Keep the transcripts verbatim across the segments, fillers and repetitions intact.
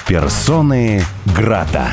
Персоны Грата.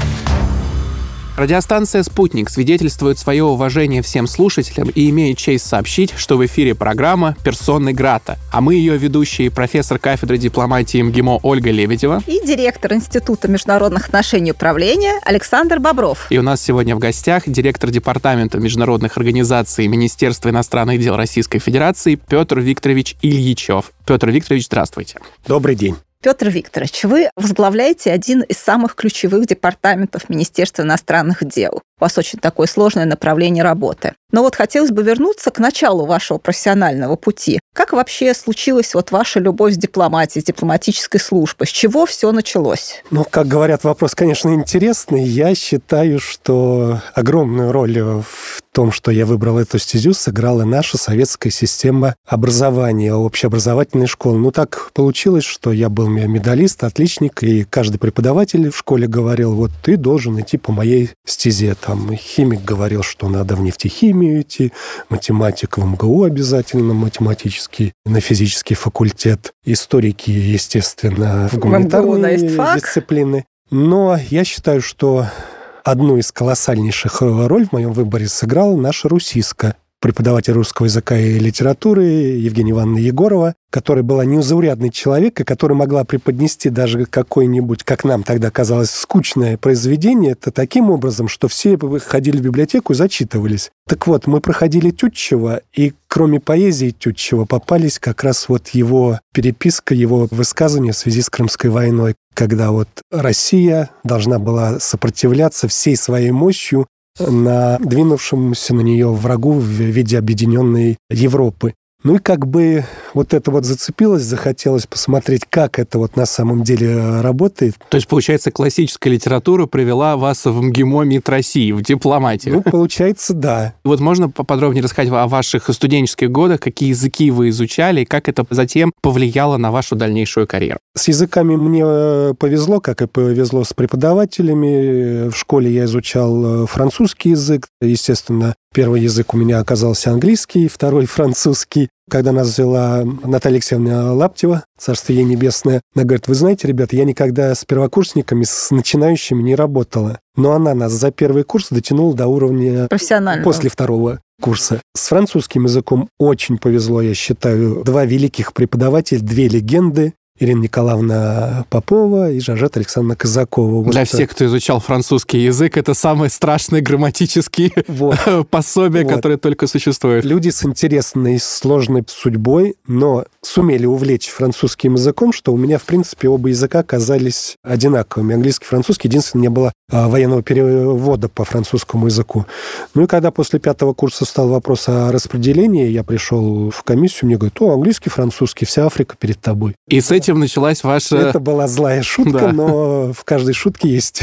Радиостанция «Спутник» свидетельствует свое уважение всем слушателям и имеет честь сообщить, что в эфире программа «Персоны Грата», а мы ее ведущие профессор кафедры дипломатии МГИМО Ольга Лебедева и директор Института международных отношений и управления Александр Бобров. И у нас сегодня в гостях директор Департамента международных организаций Министерства иностранных дел Российской Федерации Петр Викторович Ильичев. Петр Викторович, здравствуйте. Добрый день. Петр Викторович, вы возглавляете один из самых ключевых департаментов Министерства иностранных дел. У вас очень такое сложное направление работы. Но вот хотелось бы вернуться к началу вашего профессионального пути. Как вообще случилась вот ваша любовь с дипломатией, с дипломатической службой? С чего все началось? Ну, как говорят, вопрос, конечно, интересный. Я считаю, что огромную роль в том, что я выбрал эту стезю, сыграла наша советская система образования, общеобразовательной школы. Ну, так получилось, что я был медалист, отличник, и каждый преподаватель в школе говорил, вот ты должен идти по моей стезе. Там химик говорил, что надо в нефтехимию идти, математик в МГУ обязательно, математический, на физический факультет, историки, естественно, в гуманитарные дисциплины. Но я считаю, что одну из колоссальнейших ролей в моем выборе сыграла наша русистка, преподаватель русского языка и литературы Евгения Ивановна Егорова, которая была неузаурядный человек, и которая могла преподнести даже какое-нибудь, как нам тогда казалось, скучное произведение, это таким образом, что все ходили в библиотеку и зачитывались. Так вот, мы проходили Тютчева, и кроме поэзии Тютчева попались как раз вот его переписка, его высказывания в связи с Крымской войной, когда вот Россия должна была сопротивляться всей своей мощью на двинувшемуся на нее врагу в виде объединенной Европы. Ну и как бы вот это вот зацепилось, захотелось посмотреть, как это вот на самом деле работает. То есть, получается, классическая литература привела вас в МГИМО МИД России, в дипломатию? Ну, получается, да. Вот можно поподробнее рассказать о ваших студенческих годах, какие языки вы изучали, и как это затем повлияло на вашу дальнейшую карьеру? С языками мне повезло, как и повезло с преподавателями. В школе я изучал французский язык. Естественно, первый язык у меня оказался английский, второй французский. Когда нас взяла Наталья Алексеевна Лаптева, царство ей небесное, она говорит, вы знаете, ребята, я никогда с первокурсниками, с начинающими не работала. Но она нас за первый курс дотянула до уровня профессионального. После второго курса. С французским языком очень повезло, я считаю. Два великих преподавателя, две легенды. Ирина Николаевна Попова и Жажета Александровна Казакова. Для вот всех, кто изучал французский язык, это самые страшные грамматические вот. пособия, вот. которые только существуют. Люди с интересной, сложной судьбой, но сумели увлечь французским языком, что у меня, в принципе, оба языка оказались одинаковыми. Английский, французский. Единственное, не было военного перевода по французскому языку. Ну и когда после пятого курса стал вопрос о распределении, я пришел в комиссию, мне говорят, о, английский, французский, вся Африка перед тобой. И с этим началась ваша... Это была злая шутка, да. но в каждой шутке есть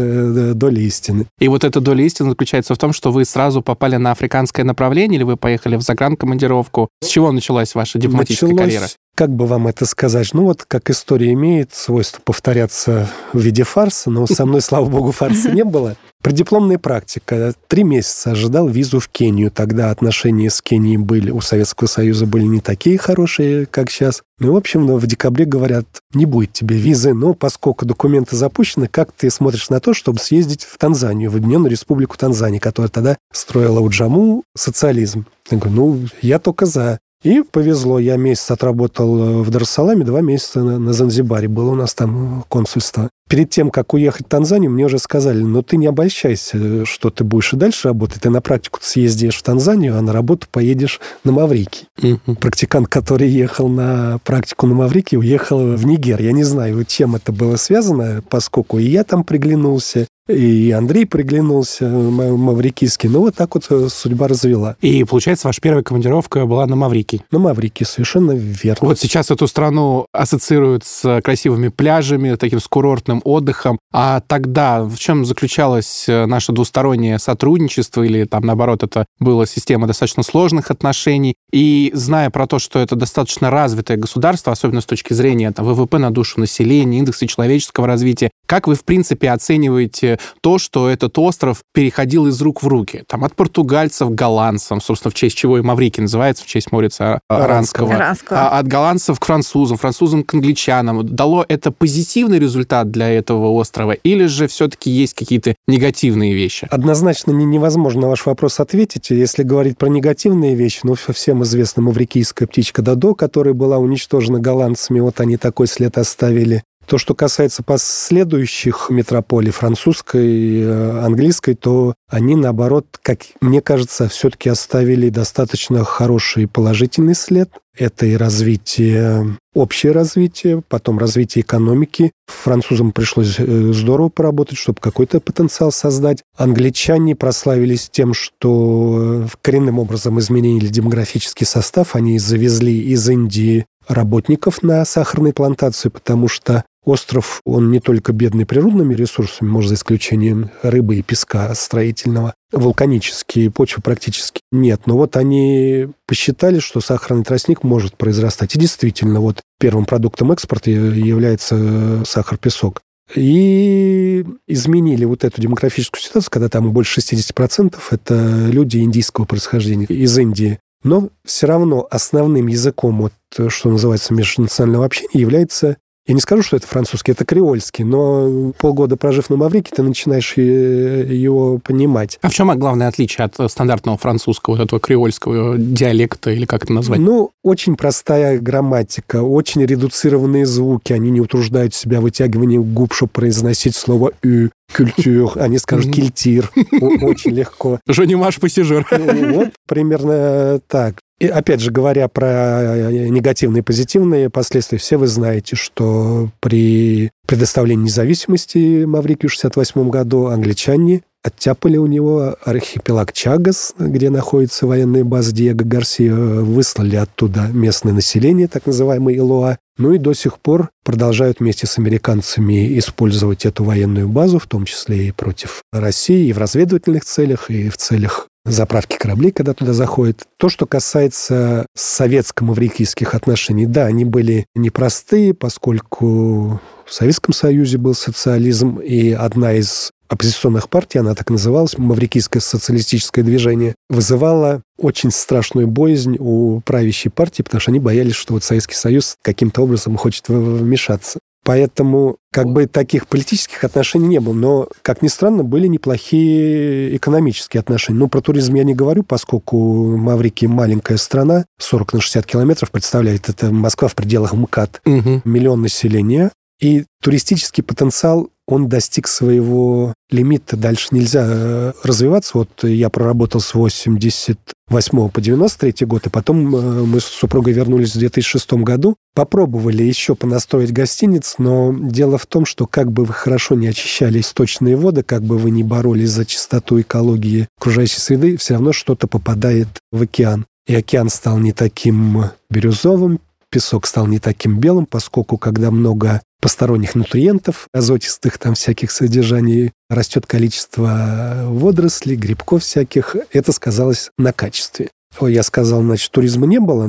доля истины. И вот эта доля истины заключается в том, что вы сразу попали на африканское направление, или вы поехали в загранкомандировку? С чего началась ваша дипломатическая началось... карьера? Как бы вам это сказать? Ну вот, как история имеет свойство повторяться в виде фарса, но со мной, слава богу, фарса не было. Преддипломная практика. Три месяца ожидал визу в Кению. Тогда отношения с Кенией были, у Советского Союза были не такие хорошие, как сейчас. Ну, в общем, в декабре говорят, не будет тебе визы, но поскольку документы запущены, как ты смотришь на то, чтобы съездить в Танзанию, в Объединенную Республику Танзания, которая тогда строила у Джаму социализм? Я говорю, ну, я только за. И повезло, я месяц отработал в Дар-эс-Саламе, два месяца на, на Занзибаре было у нас там консульство. Перед тем, как уехать в Танзанию, мне уже сказали, ну ты не обольщайся, что ты будешь и дальше работать. Ты на практику съездишь в Танзанию, а на работу поедешь на Маврикий. Uh-huh. Практикант, который ехал на практику на Маврикий, уехал в Нигер. Я не знаю, чем это было связано, поскольку и я там приглянулся, и Андрей приглянулся, маврикийский. Ну, вот так вот судьба развела. И, получается, ваша первая командировка была на Маврикий. На Маврикий, совершенно верно. Вот сейчас эту страну ассоциируют с красивыми пляжами, таким с курортным отдыхом. А тогда в чем заключалось наше двустороннее сотрудничество? Или там, наоборот, это была система достаточно сложных отношений? И зная про то, что это достаточно развитое государство, особенно с точки зрения там, вэ вэ пэ на душу населения, индекса человеческого развития, как вы, в принципе, оцениваете и то, что этот остров переходил из рук в руки. Там от португальцев к голландцам, собственно, в честь чего и Маврикий называется, в честь Морица Аранского. Аранского. А от голландцев к французам, французам к англичанам. Дало это позитивный результат для этого острова или же все-таки есть какие-то негативные вещи? Однозначно невозможно на ваш вопрос ответить. Если говорить про негативные вещи, ну, всем известна маврикийская птичка Додо, которая была уничтожена голландцами, вот они такой след оставили. То, что касается последующих метрополий, французской, английской, то они, наоборот, как мне кажется, все-таки оставили достаточно хороший и положительный след. Это и развитие, общее развитие, потом развитие экономики. Французам пришлось здорово поработать, чтобы какой-то потенциал создать. Англичане прославились тем, что коренным образом изменили демографический состав. Они завезли из Индии работников на сахарной плантации, потому что остров, он не только бедный природными ресурсами, может, за исключением рыбы и песка строительного, вулканические почвы практически нет. Но вот они посчитали, что сахарный тростник может произрастать. И действительно, вот первым продуктом экспорта является сахар-песок. И изменили вот эту демографическую ситуацию, когда там больше шестьдесят процентов это люди индийского происхождения, из Индии. Но все равно основным языком, вот, что называется, межнационального общения, является, я не скажу, что это французский, это креольский, но полгода прожив на Маврикии, ты начинаешь его понимать. А в чем главное отличие от стандартного французского, вот этого креольского диалекта, или как это назвать? Ну, очень простая грамматика, очень редуцированные звуки, они не утруждают себя вытягиванием губ, чтобы произносить слово «ю», «культур», они скажут «кильтир», очень легко. Жонимаш пассажир. Вот примерно так. И опять же, говоря про негативные и позитивные последствия, все вы знаете, что при предоставлении независимости Маврикию в шестьдесят восьмом году англичане оттяпали у него архипелаг Чагос, где находится военная база Диего Гарсия, выслали оттуда местное население, так называемое Илоа, ну и до сих пор продолжают вместе с американцами использовать эту военную базу, в том числе и против России, и в разведывательных целях, и в целях заправки кораблей, когда туда заходят. То, что касается советско-маврикийских отношений, да, они были непростые, поскольку в Советском Союзе был социализм, и одна из оппозиционных партий, она так называлась, Маврикийское социалистическое движение, вызывала очень страшную боязнь у правящей партии, потому что они боялись, что вот Советский Союз каким-то образом хочет вмешаться. Поэтому как бы таких политических отношений не было. Но, как ни странно, были неплохие экономические отношения. Ну, про туризм я не говорю, поскольку Маврикия маленькая страна, сорок на шестьдесят километров представляет. Это Москва в пределах МКАД. Угу. Миллион населения. И туристический потенциал, он достиг своего лимита. Дальше нельзя развиваться. Вот я проработал с восемьдесят восьмого по девяносто третий год, и потом мы с супругой вернулись в две тысячи шестом году. Попробовали еще понастроить гостиниц, но дело в том, что как бы вы хорошо не очищали источные воды, как бы вы не боролись за чистоту экологии окружающей среды, все равно что-то попадает в океан. И океан стал не таким бирюзовым, песок стал не таким белым, поскольку когда много посторонних нутриентов, азотистых там всяких содержаний, растет количество водорослей, грибков всяких, это сказалось на качестве. Я сказал, значит, туризма не было,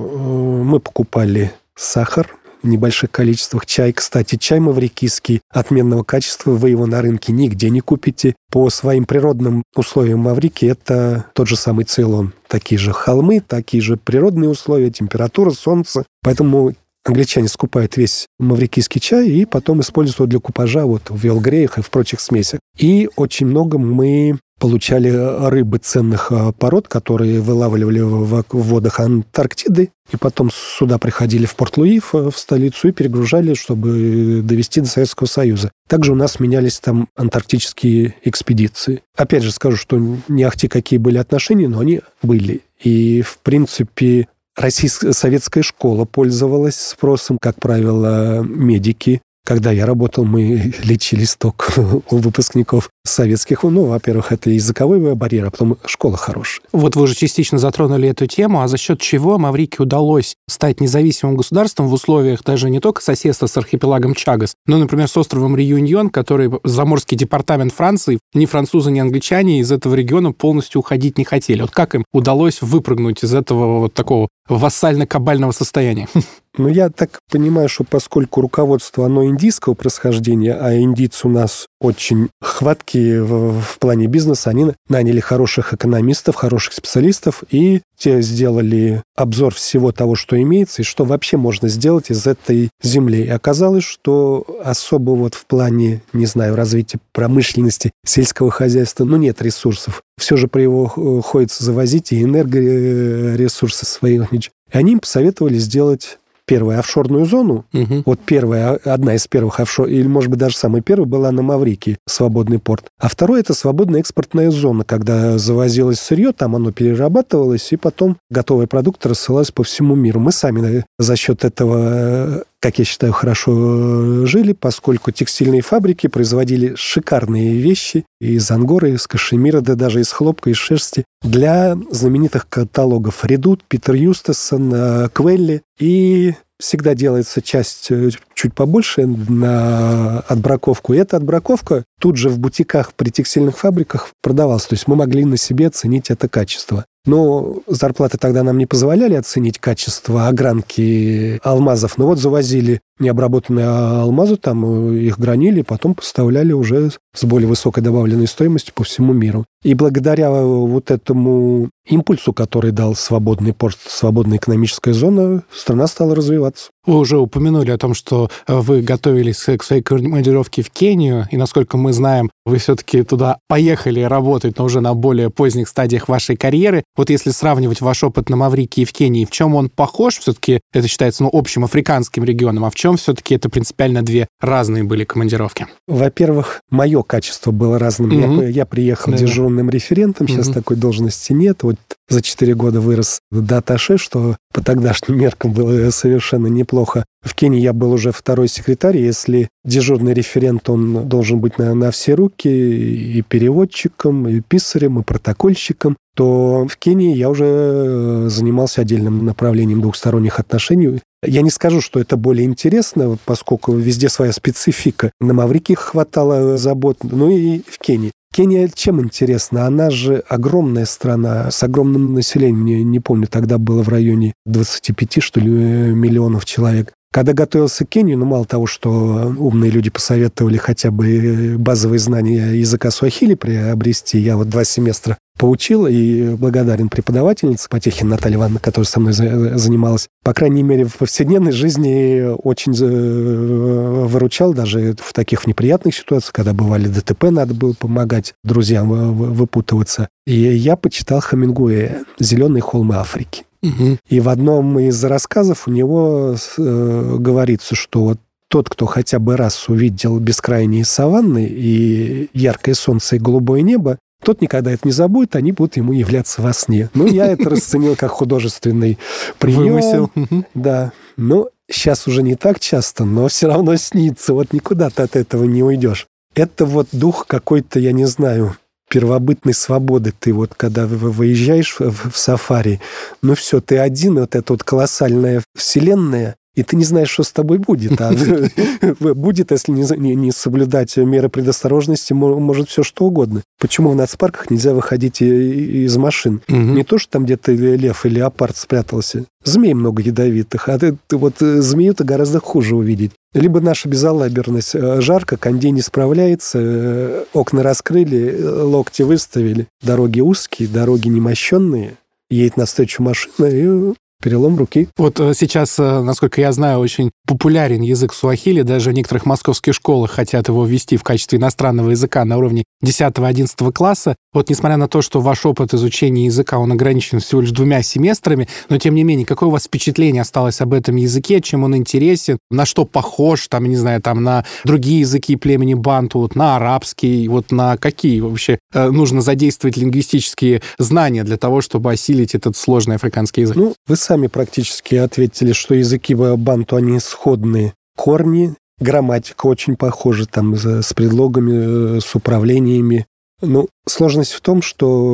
но мы покупали сахар в небольших количествах, чай. Кстати, чай маврикийский отменного качества, вы его на рынке нигде не купите. По своим природным условиям Маврикии это тот же самый Цейлон. Такие же холмы, такие же природные условия, температура, солнце. Поэтому англичане скупают весь маврикийский чай и потом используют его для купажа вот в Эйл-Греях и в прочих смесях. И очень много мы получали рыбы ценных пород, которые вылавливали в водах Антарктиды, и потом сюда приходили в Порт-Луи, в столицу, и перегружали, чтобы довести до Советского Союза. Также у нас менялись там антарктические экспедиции. Опять же скажу, что не ахти какие были отношения, но они были. И, в принципе, российская советская школа пользовалась спросом, как правило, медики. Когда я работал, мы лечились только у выпускников советских. Ну, во-первых, это языковой барьер, а потом школа хорошая. Вот вы уже частично затронули эту тему, а за счет чего Маврикии удалось стать независимым государством в условиях даже не только соседства с архипелагом Чагос, но, например, с островом Реюньон, который заморский департамент Франции, ни французы, ни англичане из этого региона полностью уходить не хотели. Вот как им удалось выпрыгнуть из этого вот такого вассально-кабального состояния? Ну, я так понимаю, что поскольку руководство, оно индийского происхождения, а индийцы у нас очень хваткие в, в плане бизнеса, они наняли хороших экономистов, хороших специалистов, и те сделали обзор всего того, что имеется, и что вообще можно сделать из этой земли. И оказалось, что особо вот в плане, не знаю, развития промышленности, сельского хозяйства, ну, нет ресурсов. Все же приходится завозить и энергоресурсы свои. И они им посоветовали сделать первую офшорную зону. Угу. Вот первая, одна из первых офшор, или, может быть, даже самая первая была на Маврикии, свободный порт. А второе – это свободная экспортная зона, когда завозилось сырье, там оно перерабатывалось, и потом готовые продукты рассылались по всему миру. Мы сами за счет этого, как я считаю, хорошо жили, поскольку текстильные фабрики производили шикарные вещи из ангоры, из кашемира, да даже из хлопка, из шерсти для знаменитых каталогов Редут, Питер Юстасон, Квелли. И всегда делается часть чуть побольше на отбраковку. И эта отбраковка тут же в бутиках при текстильных фабриках продавалась. То есть мы могли на себе оценить это качество. Но зарплаты тогда нам не позволяли оценить качество огранки алмазов. Но вот завозили необработанные алмазы, там их гранили, потом поставляли уже с более высокой добавленной стоимостью по всему миру. И благодаря вот этому импульсу, который дал свободный порт, свободная экономическая зона, страна стала развиваться. Вы уже упомянули о том, что вы готовились к своей командировке в Кению, и, насколько мы знаем, вы все-таки туда поехали работать, но уже на более поздних стадиях вашей карьеры. Вот если сравнивать ваш опыт на Маврикии и в Кении, в чем он похож? Все-таки это считается ну, общим африканским регионом, а в чем все-таки это принципиально две разные были командировки? Во-первых, мое качество было разным. Mm-hmm. Я, я приехал да. дежурным референтом, сейчас mm-hmm. такой должности нет. Вот за четыре года вырос до атташе, что по тогдашним меркам было совершенно неплохо. В Кении я был уже второй секретарь. Если дежурный референт, он должен быть на, на все руки и переводчиком, и писарем, и протокольщиком, то в Кении я уже занимался отдельным направлением двухсторонних отношений. Я не скажу, что это более интересно, поскольку везде своя специфика. На Маврикии хватало забот, ну и в Кении. Кения чем интересна? Она же огромная страна с огромным населением. Я не помню, тогда было в районе двадцать пять, что ли, миллионов человек. Когда готовился к Кению, ну, мало того, что умные люди посоветовали хотя бы базовые знания языка суахили приобрести, я вот два семестра поучил и благодарен преподавательнице Потехин Наталье Ивановне, которая со мной занималась. По крайней мере, в повседневной жизни очень выручал даже в таких неприятных ситуациях, когда бывали ДТП, надо было помогать друзьям выпутываться. И я почитал Хемингуэя «Зеленые холмы Африки». Угу. И в одном из рассказов у него э, говорится, что вот тот, кто хотя бы раз увидел бескрайние саванны и яркое солнце и голубое небо, тот никогда это не забудет, они будут ему являться во сне. Ну, я это расценил как художественный прием. Вымысел. Да. Ну, сейчас уже не так часто, но все равно снится. Вот никуда ты от этого не уйдешь. Это вот дух какой-то, я не знаю, первобытной свободы. Ты вот, когда выезжаешь в, в сафари, ну все, ты один, вот эта вот колоссальная вселенная, и ты не знаешь, что с тобой будет. А будет, если не, не соблюдать меры предосторожности, может все что угодно. Почему в нацпарках нельзя выходить из машин? Угу. Не то, что там где-то лев или леопард спрятался. Змей много ядовитых, а ты, вот змею-то гораздо хуже увидеть. Либо наша безалаберность. Жарко, кондей не справляется, окна раскрыли, локти выставили. Дороги узкие, дороги немощенные. Едет навстречу машина и... перелом руки. Вот сейчас, насколько я знаю, очень популярен язык суахили. Даже в некоторых московских школах хотят его ввести в качестве иностранного языка на уровне десятого-одиннадцатого класса. Вот несмотря на то, что ваш опыт изучения языка, он ограничен всего лишь двумя семестрами, но тем не менее, какое у вас впечатление осталось об этом языке, чем он интересен, на что похож, там, не знаю, там, на другие языки племени банту, вот, на арабский, вот на какие вообще э, нужно задействовать лингвистические знания для того, чтобы осилить этот сложный африканский язык? Ну, вы сами практически ответили, что языки банту, они сходные. Корни, грамматика очень похожа, там, с предлогами, с управлениями. Ну, сложность в том,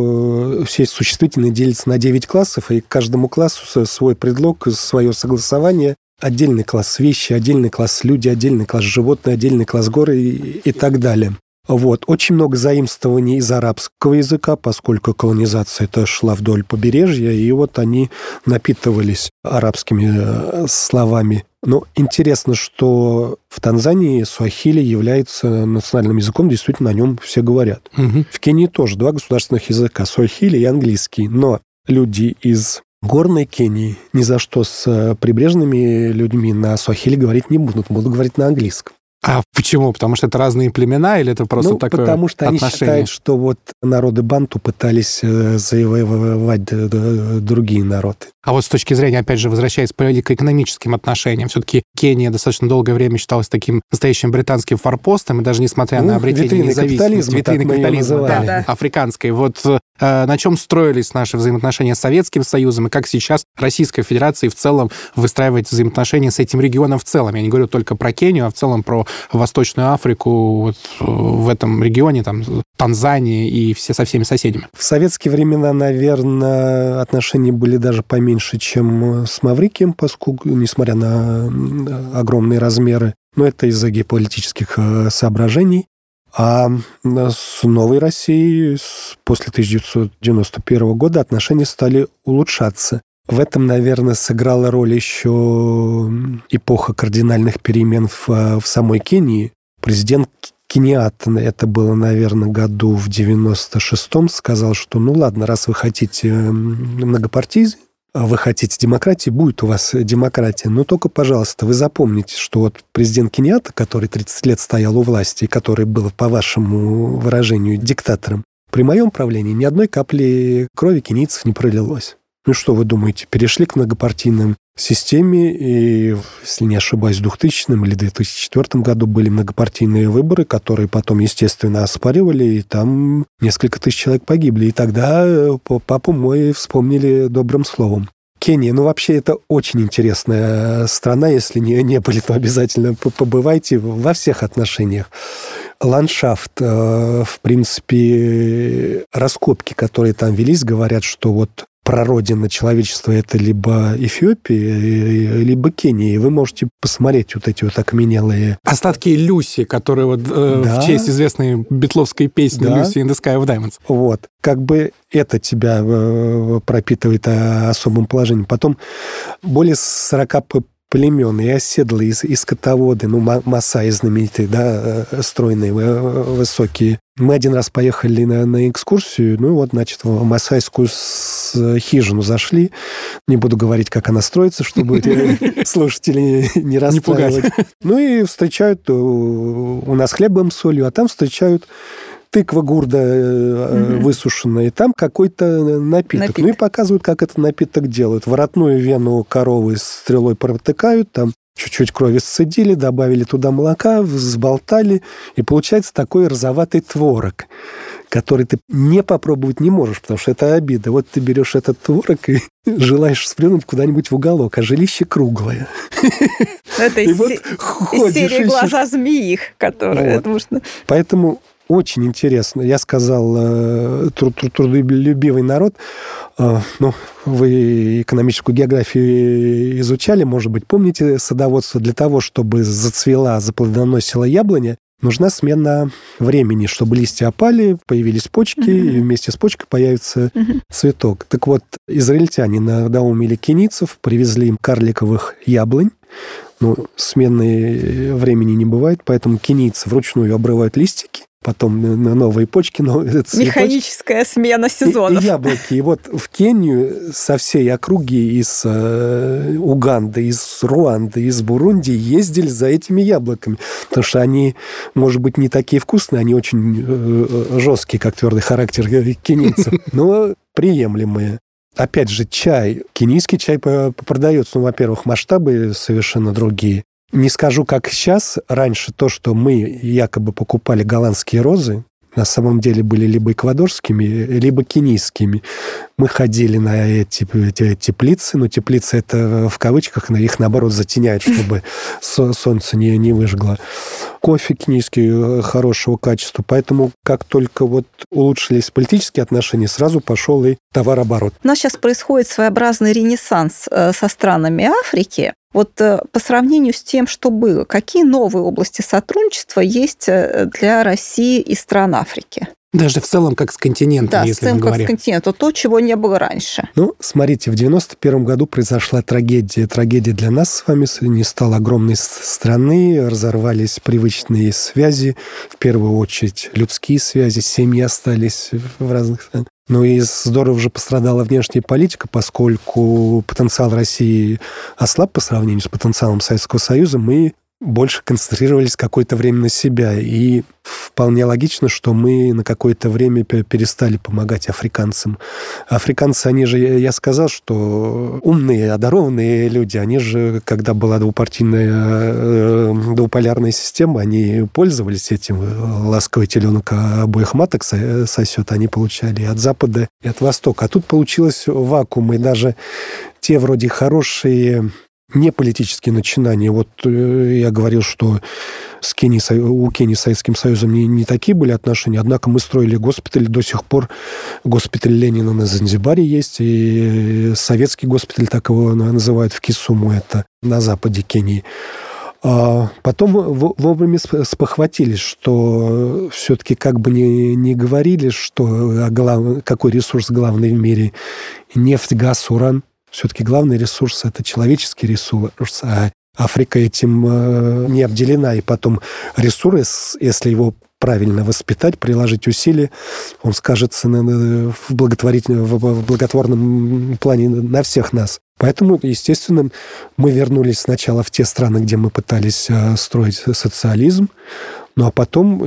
что все существительные делятся на девять классов, и к каждому классу свой предлог, свое согласование. Отдельный класс вещи, отдельный класс люди, отдельный класс животные, отдельный класс горы и, и так далее. Вот. Очень много заимствований из арабского языка, поскольку колонизация-то шла вдоль побережья, и вот они напитывались арабскими словами. Но интересно, что в Танзании суахили является национальным языком, действительно на нем все говорят. Угу. В Кении тоже два государственных языка, суахили и английский. Но люди из горной Кении ни за что с прибрежными людьми на суахили говорить не будут, будут говорить на английском. А почему? Потому что это разные племена или это просто ну, такое потому что отношение? Они считают, что вот народы банту пытались завоевать другие народы. А вот с точки зрения, опять же, возвращаясь к политико-экономическим отношениям, все-таки Кения достаточно долгое время считалась таким настоящим британским форпостом, и даже несмотря ну, на обретение независимости, витрины капитализма, да, да. африканской, вот э, на чем строились наши взаимоотношения с Советским Союзом, и как сейчас Российская Федерация в целом выстраивает взаимоотношения с этим регионом в целом? Я не говорю только про Кению, а в целом про Восточную Африку, вот в этом регионе, там, Танзания и все со всеми соседями. В советские времена, наверное, отношения были даже поменьше, меньше, чем с Маврикием, поскольку, несмотря на огромные размеры, но это из-за геополитических соображений. А с новой Россией после тысяча девятьсот девяносто первого года отношения стали улучшаться. В этом, наверное, сыграла роль еще эпоха кардинальных перемен в, в самой Кении. Президент Кениатта, это было, наверное, году в девяносто шестом, сказал, что ну ладно, раз вы хотите многопартийность, вы хотите демократии, будет у вас демократия. Но только, пожалуйста, вы запомните, что вот президент Кениатта, который тридцать лет стоял у власти, и который был, по вашему выражению, диктатором, при моем правлении ни одной капли крови кенийцев не пролилось. Ну что вы думаете, перешли к многопартийным системе, и, если не ошибаюсь, в двухтысячном или две тысячи четвёртом году были многопартийные выборы, которые потом, естественно, оспаривали, и там несколько тысяч человек погибли. И тогда папу мой вспомнили добрым словом. Кения, ну вообще это очень интересная страна, если не, не были, то обязательно побывайте во всех отношениях. Ландшафт, в принципе, раскопки, которые там велись, говорят, что вот прародина человечества — это либо Эфиопия, либо Кения. И вы можете посмотреть вот эти вот окаменелые... Остатки Люси, которые вот э, да. в честь известной битловской песни да. Lucy in the Sky of Diamonds. Вот. Как бы это тебя э, пропитывает особым положением. Потом более сорока племен, и оседлые, и, и скотоводы, ну, масаи знаменитые, да, стройные, высокие. Мы один раз поехали на, на экскурсию, ну, вот, значит, в масайскую хижину зашли. Не буду говорить, как она строится, чтобы слушатели не расстраивать. Ну, и встречают у нас хлебом, солью, а там встречают тыква гурда mm-hmm. высушенная, и там какой-то напиток. напиток. Ну и показывают, как этот напиток делают. Воротную вену коровы стрелой протыкают, там чуть-чуть крови сцедили, добавили туда молока, взболтали, и получается такой розоватый творог, который ты не попробовать не можешь, потому что это обида. Вот ты берешь этот творог и желаешь сплюнуть куда-нибудь в уголок, а жилище круглое. Это из серии «Глаза змеи», которые... Поэтому очень интересно. Я сказал, трудолюбивый народ. Ну, вы экономическую географию изучали, может быть, помните садоводство. Для того, чтобы зацвела, заплодоносила яблоня, нужна смена времени, чтобы листья опали, появились почки, mm-hmm. и вместе с почкой появится mm-hmm. цветок. Так вот, израильтяне надоумили кенийцев, привезли им карликовых яблонь. Ну, смены времени не бывает, поэтому кенийцы вручную обрывают листики, потом на новые почки, новые цветочки. Механическая смена сезонов. И, и яблоки. И вот в Кению со всей округи из э, Уганды, из Руанды, из Бурунди ездили за этими яблоками. Потому что они, может быть, не такие вкусные, они очень э, жесткие, как твердый характер кенийцев, но приемлемые. Опять же, чай. Кенийский чай продается. Ну, во-первых, масштабы совершенно другие. Не скажу, как сейчас. Раньше то, что мы якобы покупали голландские розы, на самом деле были либо эквадорскими, либо кенийскими. Мы ходили на эти, эти теплицы, но теплицы это в кавычках, их наоборот затеняют, чтобы солнце не, не выжгло. кофе кенийский хорошего качества. Поэтому как только вот улучшились политические отношения, сразу пошел и товарооборот. У нас сейчас происходит своеобразный ренессанс со странами Африки. Вот по сравнению с тем, что было, какие новые области сотрудничества есть для России и стран Африки? Даже в целом, как с континентом, да, если в целом, мы как говорим. с континентом, то, чего не было раньше. Ну, смотрите, в девяносто первом году произошла трагедия. Трагедия для нас с вами, не стало огромной страны, разорвались привычные связи, в первую очередь людские связи, семьи остались в разных странах. Ну и здорово же пострадала внешняя политика, поскольку потенциал России ослаб по сравнению с потенциалом Советского Союза, мы больше концентрировались какое-то время на себя. И вполне логично, что мы на какое-то время перестали помогать африканцам. Африканцы, они же, я сказал, что умные, одарованные люди, они же, когда была двупартийная, двуполярная система, они пользовались этим. Ласковый теленок обоих маток сосет, они получали и от Запада, и от Востока. А тут получилось вакуум, и даже те вроде хорошие не политические начинания. Вот я говорил, что с Кенией, у Кении с Советским Союзом не, не такие были отношения, однако мы строили госпитали. До сих пор госпиталь Ленина на Занзибаре есть, и советский госпиталь, так его называют, в Кисуму, это на западе Кении. А потом вовремя спохватились, что все-таки как бы ни, ни говорили, что глав, какой ресурс главный в мире – нефть, газ, уран. Все-таки главный ресурс – это человеческий ресурс, а Африка этим не обделена. И потом ресурс, если его правильно воспитать, приложить усилия, он скажется в, благотворительном, в благотворном плане на всех нас. Поэтому, естественно, мы вернулись сначала в те страны, где мы пытались строить социализм, ну а потом,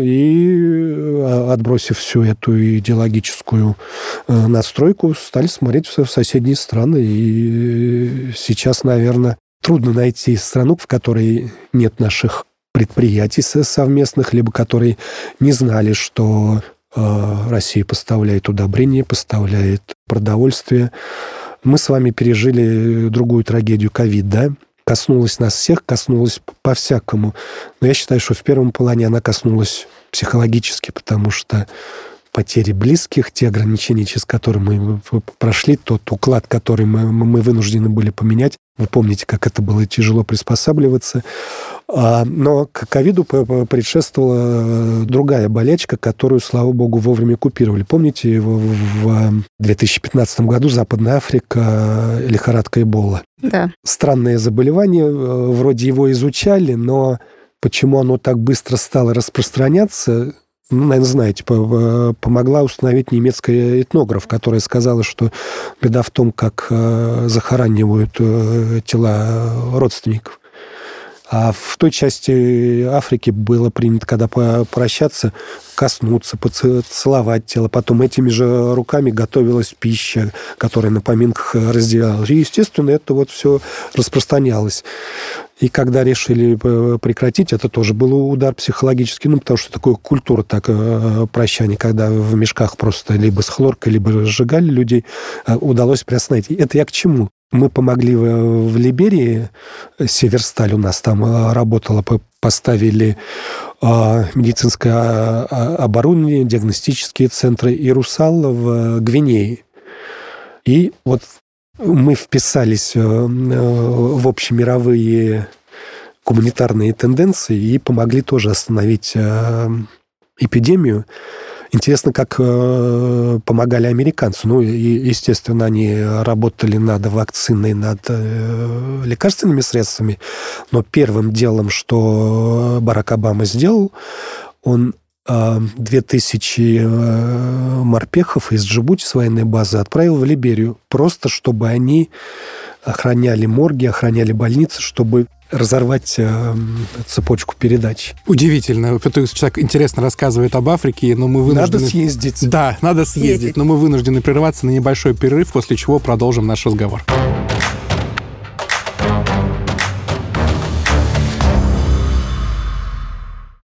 и отбросив всю эту идеологическую настройку, стали смотреть в соседние страны. И сейчас, наверное, трудно найти страну, в которой нет наших предприятий совместных, либо которые не знали, что Россия поставляет удобрения, поставляет продовольствие. Мы с вами пережили другую трагедию ковид, да? Коснулась нас всех, коснулась по-всякому. Но я считаю, что в первом плане она коснулась психологически, потому что потери близких, те ограничения, через которые мы прошли, тот уклад, который мы, мы вынуждены были поменять. Вы помните, как это было тяжело приспосабливаться. Но к ковиду предшествовала другая болячка, которую, слава богу, вовремя купировали. Помните, в две тысячи пятнадцатом году Западная Африка, лихорадка Эбола. Да. Странное заболевание, вроде его изучали, но почему оно так быстро стало распространяться, ну, наверное, знаете, помогла установить немецкая этнограф, которая сказала, что беда в том, как захоранивают тела родственников. А в той части Африки было принято, когда прощаться, коснуться, поцеловать тело. Потом этими же руками готовилась пища, которая на поминках разделялась. И, естественно, это вот все распространялось. И когда решили прекратить, это тоже был удар психологический, ну, потому что такая культура так, прощания, когда в мешках просто либо с хлоркой, либо сжигали людей, удалось приостановить. Это я к чему? Мы помогли в, в Либерии, Северсталь у нас там работала, поставили э, медицинское оборудование, диагностические центры, и Русал в Гвинее. И вот мы вписались э, в общемировые гуманитарные тенденции и помогли тоже остановить э, эпидемию. Интересно, как э, помогали американцы. Ну, и, естественно, они работали над вакциной, над э, лекарственными средствами. Но первым делом, что Барак Обама сделал, он э, две тысячи э, морпехов из Джибути с военной базы отправил в Либерию, просто чтобы они охраняли морги, охраняли больницы, чтобы разорвать э, цепочку передач. Удивительно. Человек так интересно рассказывает об Африке, но мы вынуждены... Надо съездить. Да, надо съездить, Ездить. но мы вынуждены прерываться на небольшой перерыв, после чего продолжим наш разговор.